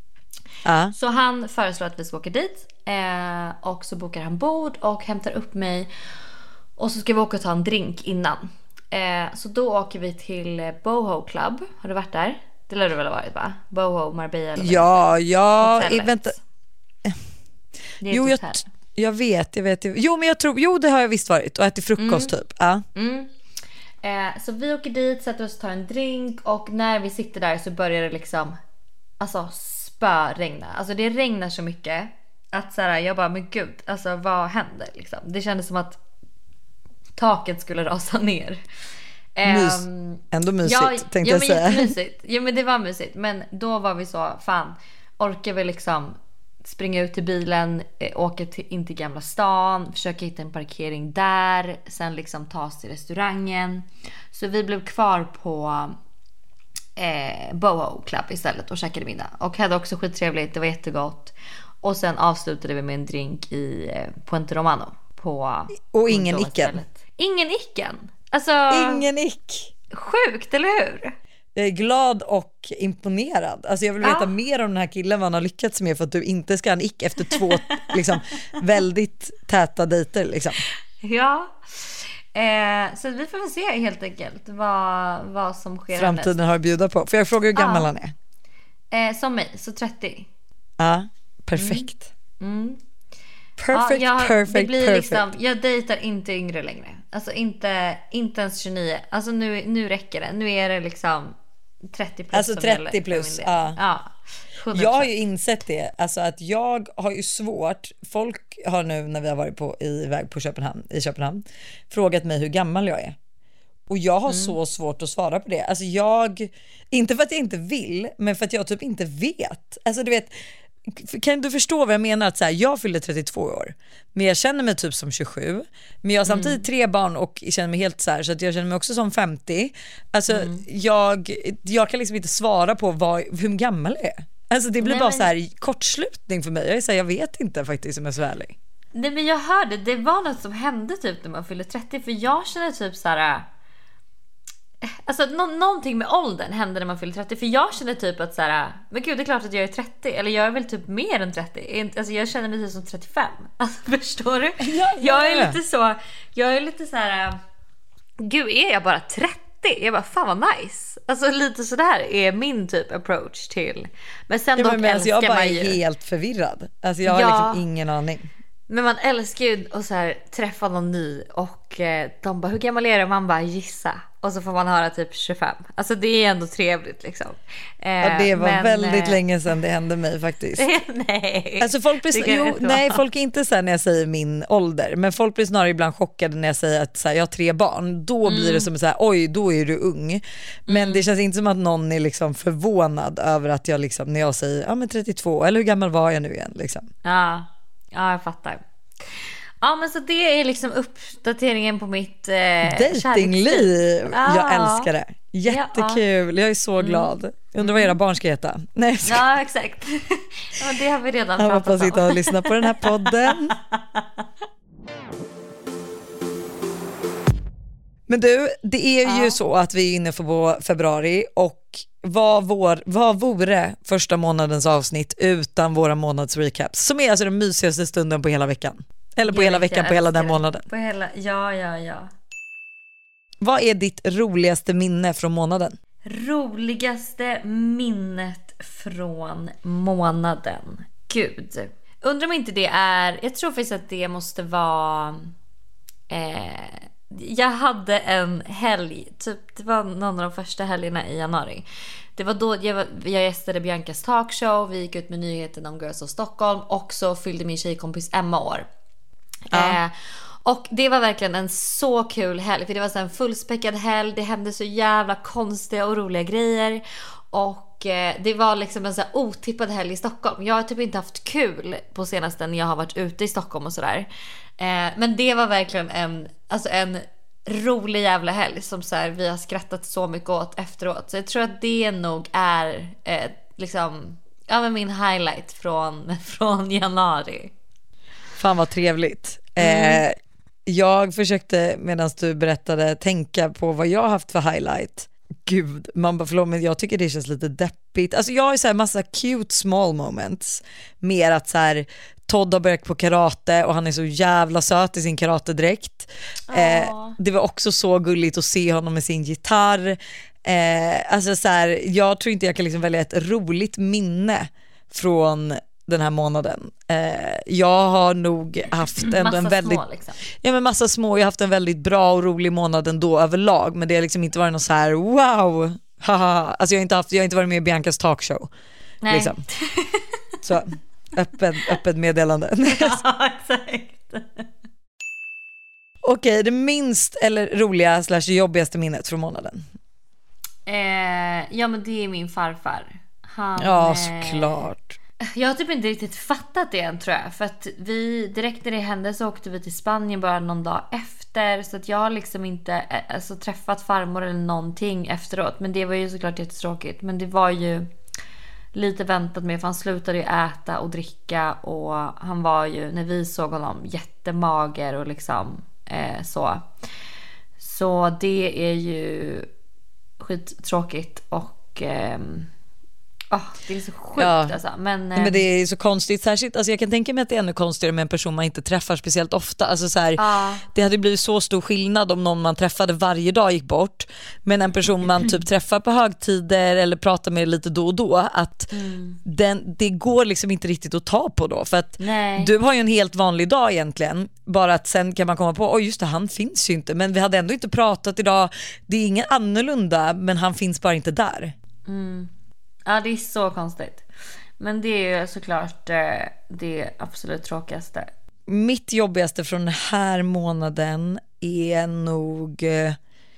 uh. Så han föreslår att vi ska åka dit, eh, och så bokar han bord och hämtar upp mig. Och så ska vi åka och ta en drink innan. eh, Så då åker vi till Boho Club. Har du varit där? Det lär du väl ha varit, va? Boho, Marbella. Ja, ja, i, vänta. Jo, jag, jag vet, jag vet. Jo, men jag tror, jo, det har jag visst varit. Och ätit frukost mm. typ. Ja. Mm. Eh, så vi åker dit, sätter oss och tar en drink. Och när vi sitter där så börjar det liksom, alltså spöregna. Alltså det regnar så mycket att så här, jag bara, men gud, alltså vad händer liksom? Det kändes som att taket skulle rasa ner. Mys. Um, Ändå mysigt, ja, tänkte ja, jag men säga. Mysigt. Ja, men det var mysigt. Men då var vi så, fan, orkar vi liksom springa ut till bilen, eh, åka till, in till Gamla stan, försöka hitta en parkering där, sen liksom ta oss till restaurangen. Så vi blev kvar på eh, Boho Club istället och käkade middag. Och hade också skittrevligt, det var jättegott. Och sen avslutade vi med en drink i eh, Puente Romano. På, och ingen icken. Ingen icken. Alltså, ingen ick. Sjukt, eller hur? Jag är glad och imponerad. Alltså jag vill veta ja. mer om den här killen, vad han har lyckats med för att du inte ska ha en ick efter två liksom, väldigt täta dejter. Liksom. Ja, eh, så vi får väl se helt enkelt vad, vad som sker. Framtiden härnäst. Har att bjuda på. För jag frågar hur gammal ja. han är. Eh, som mig, så trettio. Ja, perfekt. Mm. Mm. Perfect, ja, jag, perfect, det blir perfect. Liksom, jag dejtar inte yngre längre. Alltså inte, inte ens tjugonio. Alltså nu, nu räcker det. Nu är det liksom trettio plus. Alltså trettio plus, ja. ja jag har ju insett det. Alltså att jag har ju svårt. Folk har nu när vi har varit på, iväg på Köpenhamn, i Köpenhamn frågat mig hur gammal jag är. Och jag har mm. så svårt att svara på det. Alltså jag, inte för att jag inte vill, men för att jag typ inte vet. Alltså du vet, kan du förstå vad jag menar? Att så här, jag fyller trettiotvå år, men jag känner mig typ som tjugosju. Men jag har samtidigt mm. tre barn och känner mig helt så här, så att jag känner mig också som femtio. Alltså mm. jag, jag kan liksom inte svara på vad, hur gammal jag är. Alltså det blir Nej, bara men... så här kortslutning för mig. Jag är så här, jag vet inte faktiskt om jag är så ärlig. Nej men jag hörde, det var något som hände typ när man fyller trettio. För jag känner typ så här. Alltså nå- någonting med åldern hände när man fyller trettio. För jag känner typ att så här, men gud det är klart att jag är trettio. Eller jag är väl typ mer än trettio. Alltså jag känner mig typ som trettiofem. Alltså förstår du? Ja, ja, jag är lite så. Jag är lite så här. Gud är jag bara trettio? Jag bara, fan vad nice. Alltså lite sådär är min typ approach till. Men sen ja, dock men, älskar alltså, jag bara man är ju helt förvirrad. Alltså jag har ja, liksom ingen aning. Men man älskar ju att så här, träffa någon ny. Och eh, de bara, hur gammal är du? Man bara, gissa. Och så får man höra typ tjugofem. Alltså det är ändå trevligt liksom. eh, ja, det var men, väldigt eh, länge sedan det hände mig faktiskt. Nej. Alltså folk blir, jo, nej, folk är inte så här när jag säger min ålder. Men folk blir snarare ibland chockade när jag säger att så här, jag har tre barn. Då blir mm. det som så här, oj då är du ung. Men mm. det känns inte som att någon är liksom förvånad över att jag liksom, när jag säger ja men trettiotvå, eller hur gammal var jag nu igen liksom. Ja, ja jag fattar. Ja men så det är liksom uppdateringen på mitt eh, datingliv. Ah. Jag älskar det. Jättekul. Jag är så glad. Mm. Undrar vad era barn ska heta. Nej, ska... Ja exakt. Ja, det har vi redan jag pratat om. Jag hoppas sitta och lyssna på den här podden. Men du, det är ju ja. så att vi är inne på februari och vad, vår, vad vore första månadens avsnitt utan våra månadsrecaps som är alltså den mysigaste stunden på hela veckan. Eller på jag hela veckan, på hela den månaden. På hela, ja, ja, ja. Vad är ditt roligaste minne från månaden? Roligaste minnet från månaden? Gud. Undrar om inte det är... Jag tror faktiskt att det måste vara... Eh, jag hade en helg. Typ, det var någon av de första helgerna i januari. Det var då jag, var, jag gästade Biancas talkshow. Vi gick ut med nyheten om Girls of Stockholm. Och så fyllde min tjejkompis Emma år. Ja. Eh, och det var verkligen en så kul helg. För det var så en fullspäckad helg. Det hände så jävla konstiga och roliga grejer. Och eh, det var liksom en så här otippad helg i Stockholm. Jag har typ inte haft kul på senaste när jag har varit ute i Stockholm och sådär. eh, Men det var verkligen en, alltså en rolig jävla helg. Som så här, vi har skrattat så mycket åt efteråt. Så jag tror att det nog är eh, liksom, ja, men min highlight från, från januari. Fan vad trevligt. Mm. Eh, jag försökte medan du berättade tänka på vad jag har haft för highlight. Gud, man bara förlåt men jag tycker det känns lite deppigt. Alltså jag har ju så här massa cute small moments. Mer att så här Todd har börjat på karate och han är så jävla söt i sin karatedräkt. Eh, det var också så gulligt att se honom med sin gitarr. Eh, alltså så här, jag tror inte jag kan liksom välja ett roligt minne från den här månaden. Eh, jag har nog haft en, en väldigt små, liksom. ja, men massa små. Jag har haft en väldigt bra och rolig månad ändå överlag, men det har liksom inte varit något så här wow. Haha. Alltså jag har inte haft jag har inte varit med i Biancas talkshow. Nej. Liksom. Så öppet öppet meddelande. Ja, exakt. Okej, det minst eller roliga slash jobbigaste minnet från månaden. Eh, ja men det är min farfar. Han, ja, såklart. Jag har typ inte riktigt fattat det än tror jag. För att vi, direkt när det hände så åkte vi till Spanien bara någon dag efter. Så att jag har liksom inte alltså, träffat farmor eller någonting efteråt. Men det var ju såklart jättetråkigt. Men det var ju lite väntat med. För han slutade ju äta och dricka. Och han var ju, när vi såg honom, jättemager och liksom eh, så. Så det är ju skittråkigt. Och... Eh, Oh, det är så sjukt ja. alltså. Men, men det är så konstigt. Särskilt, alltså jag kan tänka mig att det är ännu konstigare med en person man inte träffar speciellt ofta. Alltså så här, ah. Det hade blivit så stor skillnad om någon man träffade varje dag gick bort. Men en person man typ träffar på högtider eller pratar med lite då och då. Att mm. den, det går liksom inte riktigt att ta på då. För att Nej. du har ju en helt vanlig dag egentligen. Bara att sen kan man komma på, oj just det, han finns ju inte. Men vi hade ändå inte pratat idag. Det är ingen annorlunda, men han finns bara inte där. Mm. Ja, det är så konstigt. Men det är ju såklart eh, det absolut tråkigaste. Mitt jobbigaste från den här månaden är nog... Eh,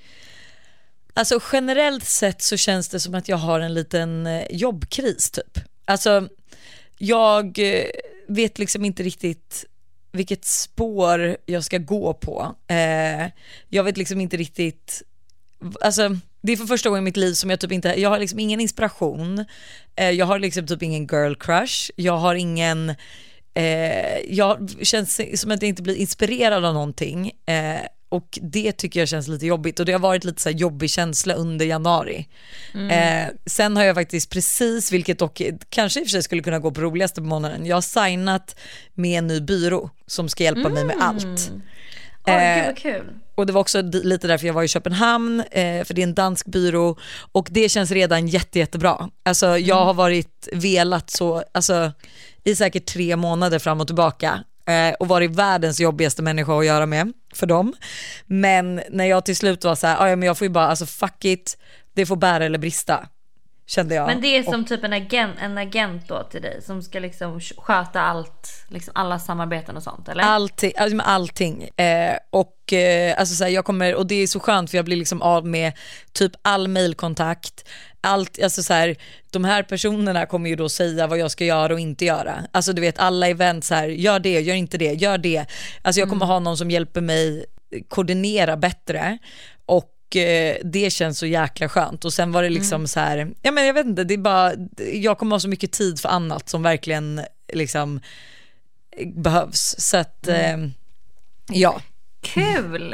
alltså generellt sett så känns det som att jag har en liten eh, jobbkris typ. Alltså jag eh, vet liksom inte riktigt vilket spår jag ska gå på. Eh, jag vet liksom inte riktigt... Alltså... Det är för första gången i mitt liv som jag typ inte... Jag har liksom ingen inspiration. Eh, jag har liksom typ ingen girl crush. Jag har ingen... Eh, jag känns som att jag inte blir inspirerad av någonting. Eh, och det tycker jag känns lite jobbigt. Och det har varit lite så här jobbig känsla under januari. Mm. Eh, sen har jag faktiskt precis, vilket dock kanske i och för sig skulle kunna gå på roligaste på månaden. Jag har signat med en ny byrå som ska hjälpa mm. mig med allt. Oj, Eh, gud vad kul. och det var också d- lite därför jag var i Köpenhamn, eh, för det är en dansk byrå och det känns redan jätte, jättebra. Alltså jag har varit velat så, alltså i säkert tre månader fram och tillbaka eh, och varit världens jobbigaste människa att göra med för dem. Men när jag till slut var så här, "Ah, ja, men jag får ju bara, alltså fuck it, det får bära eller brista." Kände jag. Men det är som typ en agent, en agent då till dig som ska liksom sköta allt, liksom alla samarbeten och sånt, eller? Allting, alltså med allting. Eh, och eh, alltså så här, jag kommer, och det är så skönt för jag blir liksom av med typ all mailkontakt. Allt, alltså så här, de här personerna kommer ju då säga vad jag ska göra och inte göra. Alltså du vet, alla event så här, gör det, gör inte det, gör det. Alltså jag kommer ha någon som hjälper mig koordinera bättre. Och det känns så jäkla skönt. Och sen var det liksom mm. så här, ja men jag vet inte, det är bara, jag kommer ha så mycket tid för annat som verkligen liksom behövs. Så att mm. eh, ja. Kul.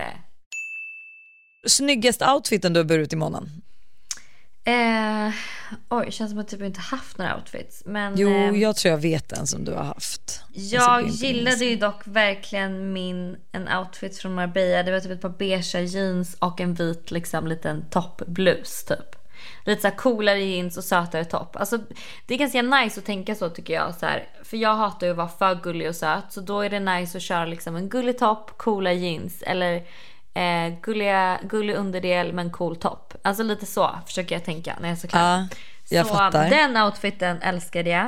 Snyggaste outfiten du har burit i månaden? Eh, oj, känns som att jag typ inte haft några outfits. Men, jo, eh, jag tror jag vet en som du har haft. Jag gillade ju dock verkligen min en outfit från Marbella. Det var typ ett par beige jeans och en vit liksom liten toppblus typ. Lite så här coolare jeans och sötare topp. Alltså det är ganska nice att tänka så tycker jag så här, för jag hatar ju att vara för gullig och söt, så då är det nice att köra liksom en gullig topp, coola jeans eller eh, gulliga, gullig underdel men cool topp. Alltså lite så försöker jag tänka när jag är så klar. Ja, jag så fattar. Den outfiten älskade jag.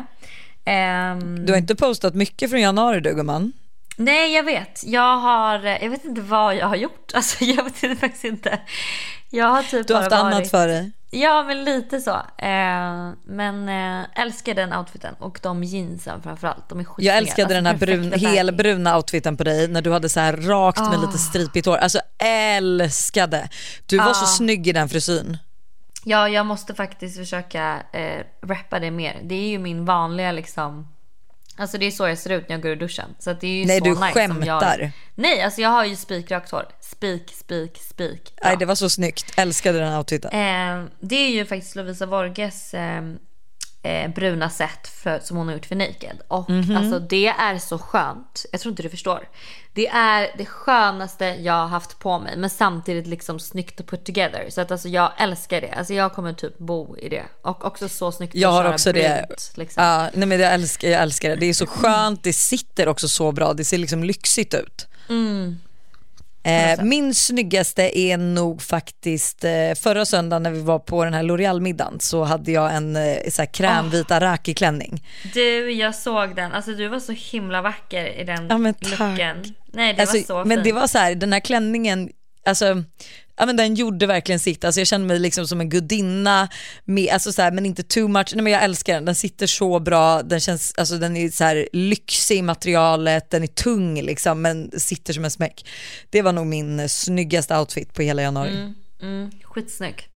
Um, du har inte postat mycket från januari du, gumman? Nej, jag vet. Jag har, jag vet inte vad jag har gjort. Alltså jag vet inte, faktiskt inte. Jag har typ du har haft bara annat varit... för dig. Ja, men lite så. Eh, men eh, älskar den outfiten och de jeansen framförallt. De är skitsnygga. Jag älskade alltså, den här brun, helbruna outfiten på dig när du hade så här rakt med oh. lite stripigt hår. Alltså älskade. Du var oh. så snygg i den frisyren. Ja, jag måste faktiskt försöka eh, rappa det mer. Det är ju min vanliga liksom. Alltså det är så jag ser ut när jag går ur duschen. Så att det är ju nej, så du nice skämtar. Jag... Nej, alltså jag har ju spikrakt hår. Spik, spik, spik. Ja. Nej, det var så snyggt. Älskade den outfiten. Eh, det är ju faktiskt Lovisa Vorges eh, eh, bruna set för, som hon har gjort för Naked. Och mm-hmm. alltså det är så skönt. Jag tror inte du förstår. Det är det skönaste jag har haft på mig, men samtidigt liksom snyggt och put together. Så att alltså jag älskar det. Alltså jag kommer typ bo i det. Och också så snyggt jag att har köra också brunt, det. Liksom. Ja, nej men jag älskar, jag älskar det. Det är så skönt, det sitter också så bra. Det ser liksom lyxigt ut. Mm. Eh, min snyggaste är nog faktiskt eh, förra söndagen när vi var på den här L'Oreal-middagen så hade jag en eh, så här krämvit araki-klänning. Du, jag såg den. Alltså du var så himla vacker i den ja, men looken. Nej, det alltså, var så men fint. det var så här, den här klänningen, alltså ja, men den gjorde verkligen sitt. Alltså jag kände mig liksom som en gudinna med, alltså så här, men inte too much. Nej, men jag älskar den. Den sitter så bra. Den känns, alltså den är så här lyxig i materialet. Den är tung liksom, men sitter som en smäck. Det var nog min snyggaste outfit på hela januari. Mm, mm, skitsnygg.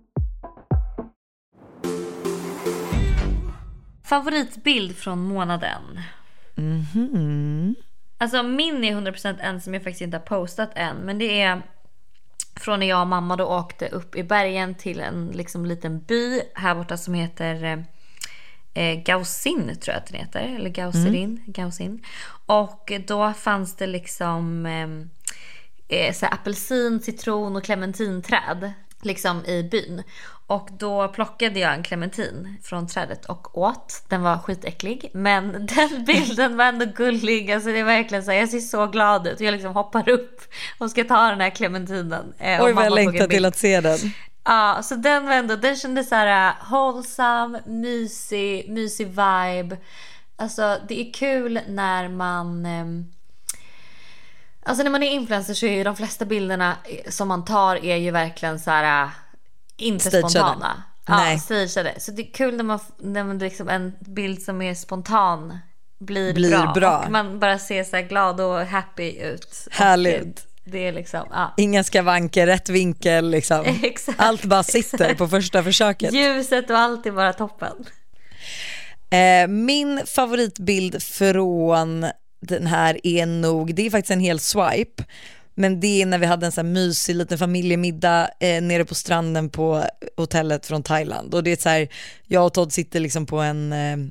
Favoritbild från månaden. Mhm. Alltså min är hundra procent en som jag faktiskt inte har postat än, men det är från när jag och mamma då åkte upp i bergen till en liksom liten by här borta som heter eh, Gausin tror jag att den heter, eller Gausirin, mm. Gausin. Och då fanns det liksom eh, så här apelsin, citron och clementinträd liksom i byn. Och då plockade jag en clementin från trädet och åt. Den var skitäcklig, men den bilden var ändå gullig. Alltså det är verkligen så här, jag ser så glad ut. Jag liksom hoppar upp och ska ta den här clementinen. Eh, Oj, vad jag längtar till att se den. Ja, så den var ändå, den kändes så här hållsam, mysig, mysig vibe. Alltså det är kul när man eh, alltså när man är influencer så är ju de flesta bilderna som man tar är ju verkligen så här inte stageade. Spontana. Nej. Ja, stageade. Så det är kul när man, när man liksom en bild som är spontan blir, blir bra. bra. Och man bara ser så här glad och happy ut. Härligt. Det är liksom, ja. Inga skavanker, rätt vinkel liksom. Exakt. Allt bara sitter på första försöket. Ljuset och allt är bara toppen. Eh, min favoritbild från den här är nog, det är faktiskt en hel swipe, men det är när vi hade en så här mysig liten familjemiddag eh, nere på stranden på hotellet från Thailand. Och det är så här, jag och Todd sitter liksom på en, eh,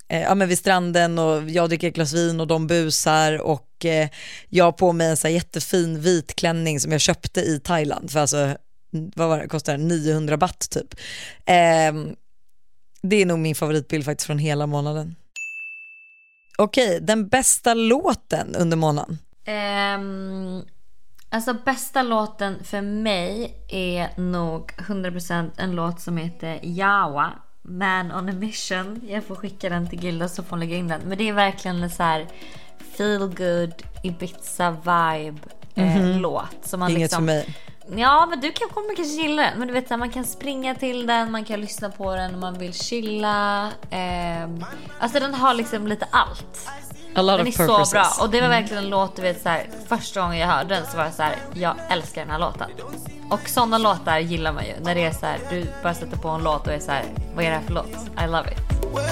eh, ja, men vid stranden och jag dricker ett glas vin och de busar och eh, jag har på mig en så här jättefin vit klänning som jag köpte i Thailand för alltså, vad var det, kostar niohundra baht typ. Eh, det är nog min favoritbild faktiskt från hela månaden. Okej, den bästa låten under månaden? Um, alltså bästa låten för mig är nog hundra procent en låt som heter Jawa, Man on a Mission. Jag får skicka den till Gilda så får hon lägga in den. Men det är verkligen en så här feel good Ibiza vibe mm-hmm. eh, låt som man inget liksom, för mig. Ja, men du kan kommer kanske gilla den. Men du vet så här, man kan springa till den, man kan lyssna på den om man vill chilla. Eh, alltså den har liksom lite allt. Den är så bra. Och det var verkligen en låt, du vet så här, första gången jag hörde den så var jag så här, jag älskar den här låten. Och sådana låtar gillar man ju. När det är så här, du bara sätter på en låt och är så här, vad är det här för låt? I love it.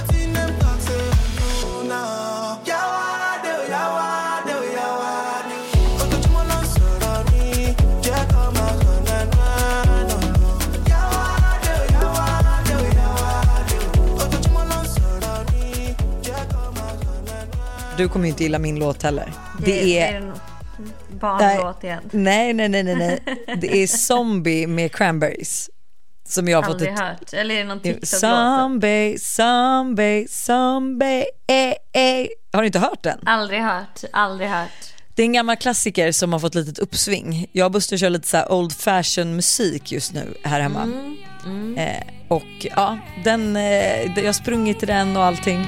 Du kommer ju inte gilla min låt heller. Det, det är, är en barnlåt igen. Nej, nej, nej, nej, nej. Det är Zombie med Cranberries. Som jag har fått aldrig ett... hört. Eller är det någon TikTok-låt? Zombie, zombie, zombie, eh, eh. Har du inte hört den? Aldrig hört, aldrig hört. Det är en gammal klassiker som har fått litet uppsving. Jag och Buster kör lite så här old fashion musik just nu här hemma. Mm, mm. Eh, och ja, den, eh, jag har sprungit till den och allting.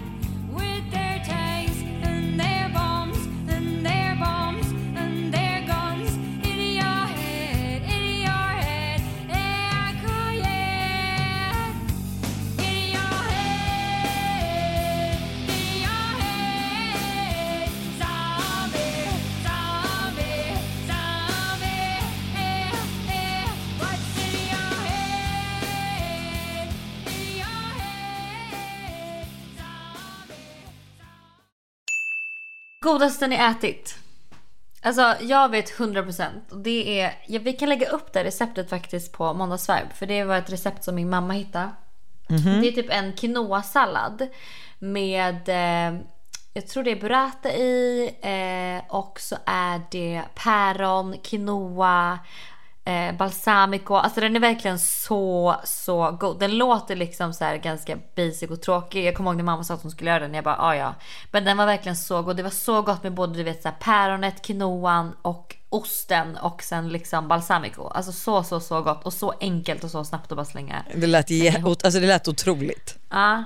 Godaste ni ätit? Alltså jag vet hundra procent. Och det är, ja, vi kan lägga upp det receptet faktiskt på Måndagsvibe. För det var ett recept som min mamma hittade. Mm-hmm. Det är typ en quinoa-sallad med, eh, jag tror det är burrata i. Eh, och så är det päron, quinoa, eh, balsamico. Alltså den är verkligen så, så god. Den låter liksom så här ganska basic och tråkig. Jag kommer ihåg när mamma sa att hon skulle göra den. Jag bara, ah, ja. Men den var verkligen så god. Det var så gott med både, du vet, så här, päronet, quinoan och osten. Och sen liksom balsamico. Alltså så, så, så gott. Och så enkelt och så snabbt att bara slänga. Det lät, ge- alltså det lät otroligt. Ja.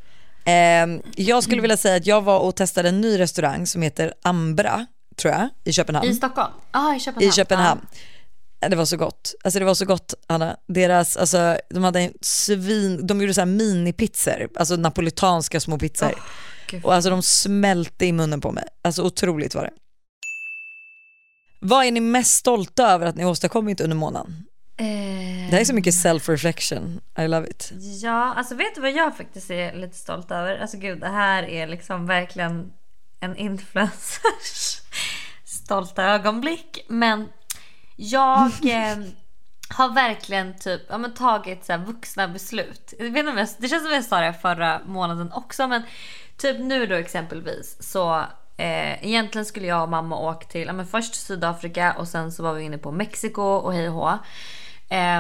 Eh, jag skulle vilja säga att jag var och testade en ny restaurang som heter Ambra, tror jag, i Köpenhamn. I Stockholm? Ah, i Köpenhamn. I Köpenhamn. Ah. Det var så gott. Alltså det var så gott, Anna. Deras, alltså, de hade en svin, de gjorde så här mini-pizzor, alltså napolitanska små pizzor. Oh, och alltså de smälte i munnen på mig. Alltså otroligt var det. Vad är ni mest stolta över att ni åstadkommit under månaden? Eh... Det här är så mycket self-reflection. I love it. Ja, alltså vet du vad jag faktiskt är lite stolt över? Alltså gud, det här är liksom verkligen en influencers stolta ögonblick. Men jag eh, har verkligen typ ja, men tagit så här vuxna beslut. Jag vet inte om jag, det känns som jag sa det förra månaden också. Men typ nu då exempelvis så eh, egentligen skulle jag och mamma åka till ja, men först Sydafrika och sen så var vi inne på Mexiko och hej och hå. Eh,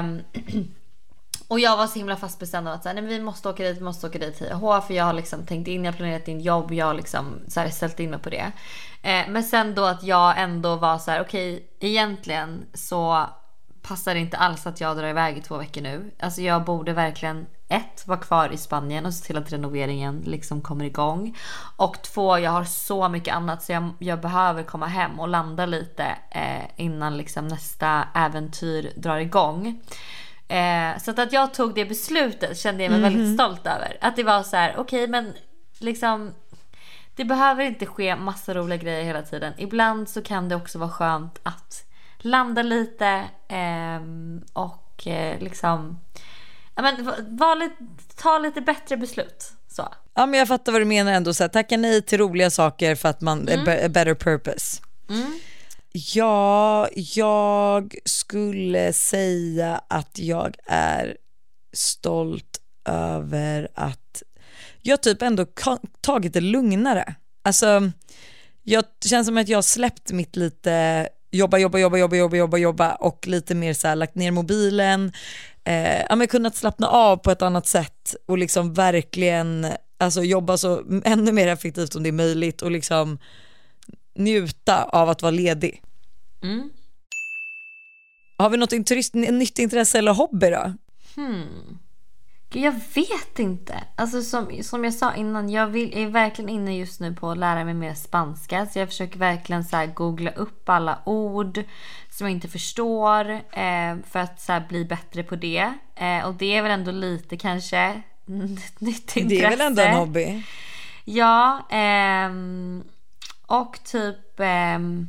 och jag var så himla fast bestämd att så här, nej, men vi måste åka dit, vi måste åka dit hej och hå. För jag har liksom tänkt in, jag har planerat in jobb, jag har liksom så här ställt in mig på det. Eh, men sen då att jag ändå var så här, okej, okay, egentligen så passar det inte alls att jag drar iväg i två veckor nu. Alltså jag borde verkligen ett, vara kvar i Spanien och se till att renoveringen liksom kommer igång. Och två, jag har så mycket annat så jag, jag behöver komma hem och landa lite eh, innan liksom nästa äventyr drar igång. Eh, så att, att jag tog det beslutet kände jag mig mm-hmm. väldigt stolt över. Att det var så här, okej okay, men liksom det behöver inte ske massa roliga grejer hela tiden. Ibland så kan det också vara skönt att landa lite eh, och eh, liksom ja, men, var lite, ta lite bättre beslut. Så. Ja, men jag fattar vad du menar ändå. Så här, tacka nej till roliga saker för att man är mm. better purpose. Mm. Ja, jag skulle säga att jag är stolt över att jag har typ ändå tagit det lugnare. Alltså jag känns som att jag har släppt mitt lite jobba, jobba, jobba, jobba, jobba, jobba, jobba och lite mer så här lagt ner mobilen. Eh, ja, men kunnat slappna av på ett annat sätt och liksom verkligen alltså jobba så ännu mer effektivt om det är möjligt och liksom njuta av att vara ledig. Mm. Har vi något intress- nytt intresse eller hobby då? Hmm. Jag vet inte. Alltså som, som jag sa innan, jag vill, är verkligen inne just nu på att lära mig mer spanska. Så jag försöker verkligen så här googla upp alla ord som jag inte förstår eh, för att så här bli bättre på det. Eh, och det är väl ändå lite kanske ett nytt intresse. Det är väl ändå en hobby? Ja. Ehm, och typ... Ehm,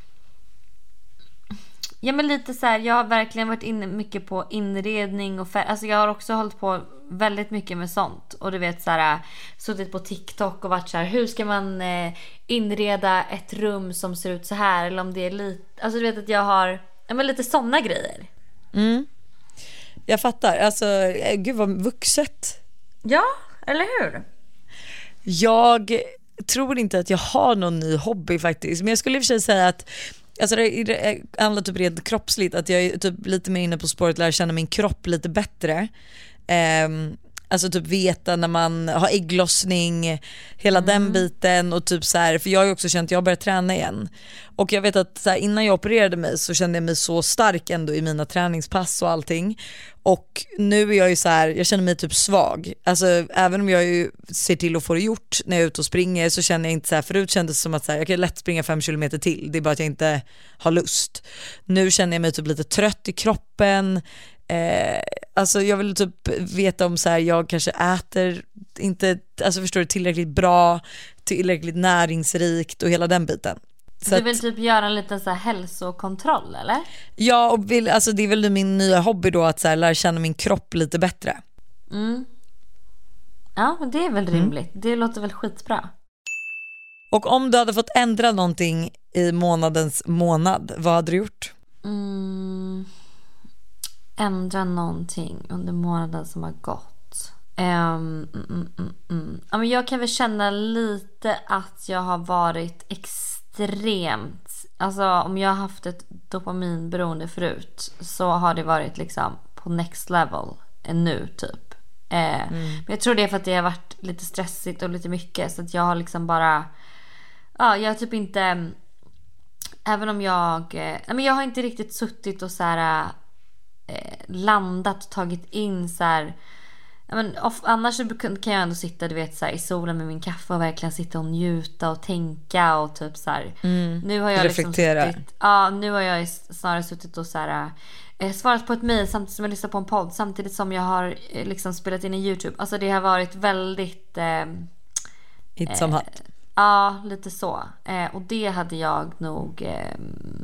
Ja men lite så här, jag har verkligen varit inne mycket på inredning och fär- alltså jag har också hållit på väldigt mycket med sånt och du vet så här suttit på TikTok och varit så här, hur ska man eh, inreda ett rum som ser ut så här eller om det är lite, alltså du vet att jag har ja, men lite såna grejer. Mm. Jag fattar, alltså gud vad vuxet. Ja, eller hur? Jag tror inte att jag har någon ny hobby faktiskt, men jag skulle i och för sig säga att alltså det, det handlar typ rent kroppsligt att jag är typ lite mer inne på spåret, lära känna min kropp lite bättre. Um, alltså typ veta när man har ägglossning, hela mm. den biten och typ så här, för jag har ju också känt att jag har börjat träna igen. Och jag vet att så här, innan jag opererade mig så kände jag mig så stark ändå i mina träningspass och allting. Och nu är jag ju så här, jag känner mig typ svag. Alltså även om jag ju ser till att få det gjort när jag är ute och springer så känner jag inte så här, förut kändes det som att så här, jag kan lätt springa fem kilometer till. Det är bara att jag inte har lust. Nu känner jag mig typ lite trött i kroppen. Eh, alltså jag vill typ veta om så här, jag kanske äter inte, alltså förstår du, tillräckligt bra, tillräckligt näringsrikt och hela den biten. Så du vill typ göra en liten så här hälsokontroll eller? Ja, och vill, alltså det är väl min nya hobby då att så här, lära känna min kropp lite bättre. Mm. Ja, men det är väl rimligt. Mm. Det låter väl skitbra. Och om du hade fått ändra någonting i månadens månad, vad hade du gjort? Mm. Ändra någonting under månaden som har gått. Um, mm, mm, mm, mm. Ja, men jag kan väl känna lite att jag har varit extremt, alltså om jag har haft ett dopaminberoende förut så har det varit liksom på next level nu typ. Eh, mm. Men jag tror det är för att det har varit lite stressigt och lite mycket så att jag har liksom bara, ja, jag har typ inte, även om jag, eh, men jag har inte riktigt suttit och så här eh, landat och tagit in så här. Men off, annars så kan jag ändå sitta, du vet, så här, i solen med min kaffe och verkligen sitta och njuta och tänka och typ så här. Mm, nu har jag reflektera. Liksom suttit, ja, nu har jag snarare suttit och så här, eh, svarat på ett mejl samtidigt som jag lyssnar på en podd, samtidigt som jag har eh, liksom spelat in i YouTube. Alltså det har varit väldigt eh, Hit som hatt. Eh, ja, lite så. Eh, och det hade jag nog eh,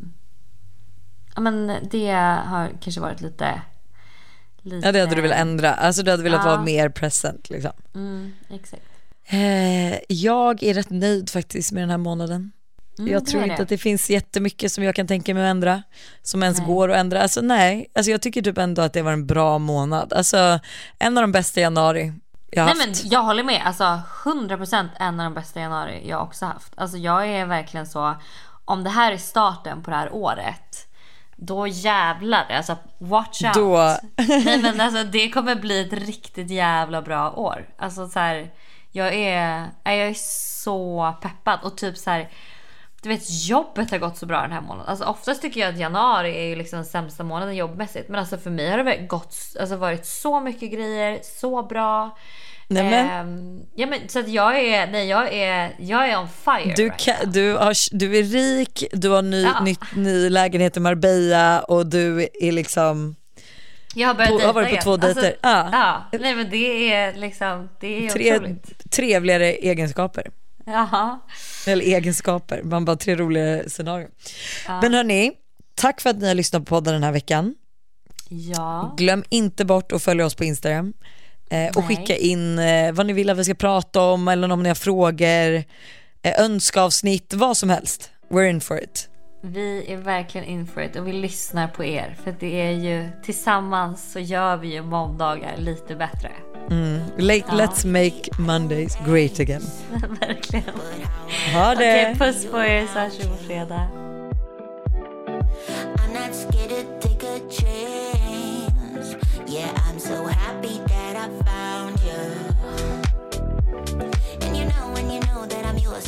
ja, men det har kanske varit lite Lite... Ja, det hade du velat ändra. Alltså du hade velat ja. vara mer present liksom. Mm, exakt. Eh, jag är rätt nöjd faktiskt med den här månaden. Mm, jag tror inte det. att det finns jättemycket som jag kan tänka mig att ändra, som ens nej. går att ändra. Alltså nej, alltså jag tycker typ ändå att det var en bra månad. Alltså en av de bästa januari jag har nej, haft. Men jag håller med, alltså hundra procent en av de bästa januari jag också haft. Alltså jag är verkligen så, om det här är starten på det här året, då jävlar, alltså watch out. Då. Nej men alltså det kommer bli ett riktigt jävla bra år. Alltså så här, jag är jag är så peppad och typ så här, du vet, jobbet har gått så bra den här månaden. Alltså oftast tycker jag att januari är ju liksom den sämsta månaden jobbmässigt, men alltså för mig har det gått, alltså varit så mycket grejer, så bra. Nej, men. Um, ja, men så att jag är nej jag är jag är on fire. Du right kan, du har du är rik, du har ny ja. nytt ny lägenhet i Marbella och du är liksom jag har börjat på, har varit på två alltså, dejter. Ja. ja. Nej men det är liksom det är tre otroligt. Trevligare egenskaper. Jaha. Eller egenskaper, man bara tre roliga scenarier. Ja. Men hörni, tack för att ni har lyssnat på podden den här veckan. Ja. Glöm inte bort att följa oss på Instagram. Eh, och skicka in eh, vad ni vill att vi ska prata om, eller om ni har frågor, eh, önskavsnitt, vad som helst. We're in for it. Vi är verkligen in for it och vi lyssnar på er. För det är ju, tillsammans så gör vi ju måndagar lite bättre. Mm. Like, ja. Let's make Mondays great again. Verkligen. Ha det. Okej, okay, puss på er, så hörs vi på fredag. I'm not scared to take a chance. Yeah, I'm so happy that I found you. And you know, and you know that I'm yours.